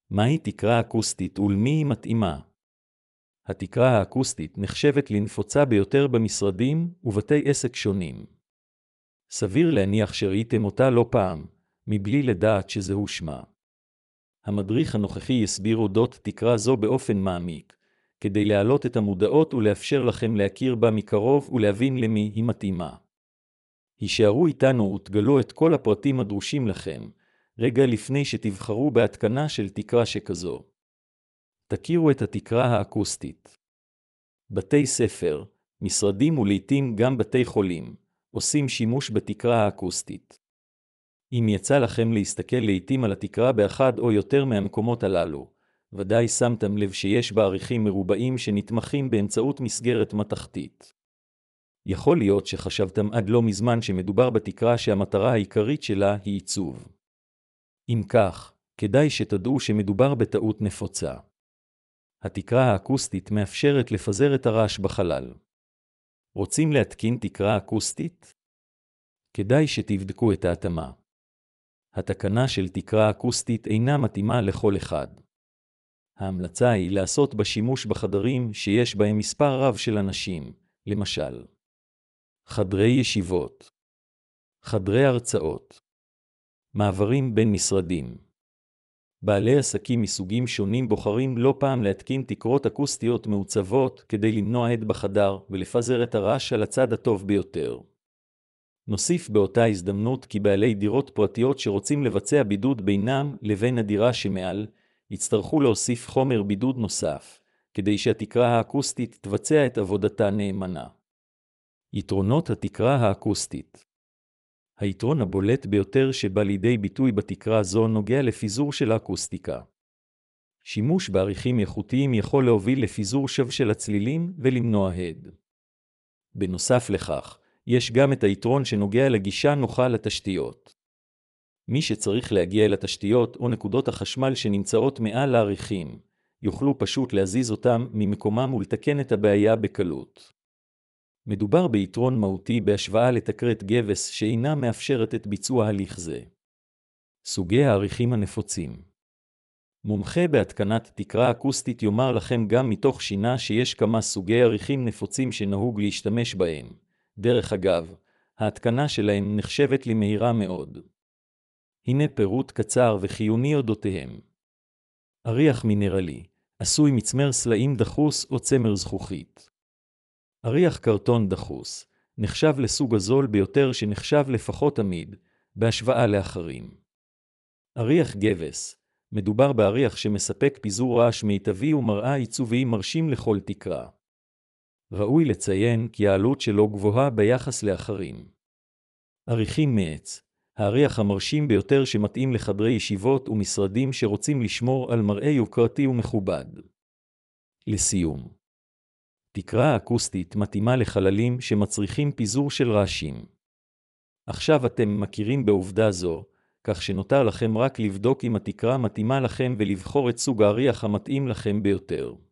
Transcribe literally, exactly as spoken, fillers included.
מהי תקרה אקוסטית ולמי היא מתאימה? התקרה האקוסטית נחשבת לנפוצה ביותר במשרדים ובתי עסק שונים. סביר להניח שראיתם אותה לא פעם, מבלי לדעת שזהו שמה. המדריך הנוכחי יסביר אודות תקרה זו באופן מעמיק, כדי להעלות את המודעות ולאפשר לכם להכיר בה מקרוב ולהבין למי היא מתאימה. הישארו איתנו ותגלו את כל הפרטים הדרושים לכם, רגע לפני שתבחרו בהתקנה של תקרה שכזו. תכירו את התקרה האקוסטית. בתי ספר, משרדים ולעיתים גם בתי חולים, עושים שימוש בתקרה האקוסטית. אם יצא לכם להסתכל לעיתים על התקרה באחד או יותר מהמקומות הללו, ודאי שמתם לב שיש בה עריכים מרובעים שנתמכים באמצעות מסגרת מתכתית. יכול להיות שחשבתם עד לא מזמן שמדובר בתקרה שהמטרה העיקרית שלה היא עיצוב. אם כך, כדאי שתדעו שמדובר בטעות נפוצה. התקרה האקוסטית מאפשרת לפזר את הרעש בחלל. רוצים להתקין תקרה אקוסטית? כדאי שתבדקו את ההתאמה. התקנה של תקרה אקוסטית אינה מתאימה לכל אחד. ההמלצה היא לעשות בשימוש בחדרים שיש בהם מספר רב של אנשים, למשל חדרי ישיבות, חדרי הרצאות, מעברים בין משרדים. בעלי עסקים מסוגים שונים בוחרים לא פעם להתקין תקרות אקוסטיות מעוצבות כדי למנוע הד בחדר ולפזר את הרעש על הצד הטוב ביותר. נוסיף באותה הזדמנות כי בעלי דירות פרטיות שרוצים לבצע בידוד בינם לבין הדירה שמעל, יצטרכו להוסיף חומר בידוד נוסף, כדי שהתקרה האקוסטית תבצע את עבודתה נאמנה. יתרונות התקרה האקוסטית. היתרון הבולט ביותר שבא לידי ביטוי בתקרה זו נוגע לפיזור של האקוסטיקה. שימוש בעריכים איכותיים יכול להוביל לפיזור שווה של הצלילים ולמנוע הד. בנוסף לכך, יש גם את היתרון שנוגע לגישה נוחה לתשתיות. מי שצריך להגיע אל התשתיות או נקודות החשמל שנמצאות מעל העריכים, יוכלו פשוט להזיז אותם ממקומם ולתקן את הבעיה בקלות. מדובר ביתרון מהותי בהשוואה לתקרת גבס שאינה מאפשרת את ביצוע הליך זה. סוגי העריכים הנפוצים. מומחה בהתקנת תקרה אקוסטית יאמר לכם גם מתוך שינה שיש כמה סוגי עריכים נפוצים שנהוג להשתמש בהם. דרך אגב, ההתקנה שלהם נחשבת למהירה מאוד. הנה פירוט קצר וחיוני אודותיהם. אריח מינרלי, עשוי מצמר סלעים דחוס או צמר זכוכית. אריח קרטון דחוס, נחשב לסוג הזול ביותר שנחשב לפחות עמיד, בהשוואה לאחרים. אריח גבס, מדובר באריח שמספק פיזור רעש מיטבי ומראה עיצובי מרשים לכל תקרה. ראוי לציין כי העלות שלו גבוהה ביחס לאחרים. אריחים מעץ, האריח המרשים ביותר שמתאים לחדרי ישיבות ומשרדים שרוצים לשמור על מראה יוקרתי ומכובד. לסיום, תקרה אקוסטית מתאימה לחללים שמצריכים פיזור של רעשים. עכשיו אתם מכירים בעובדה זו, כך שנותר לכם רק לבדוק אם התקרה מתאימה לכם ולבחור את סוג האריח המתאים לכם ביותר.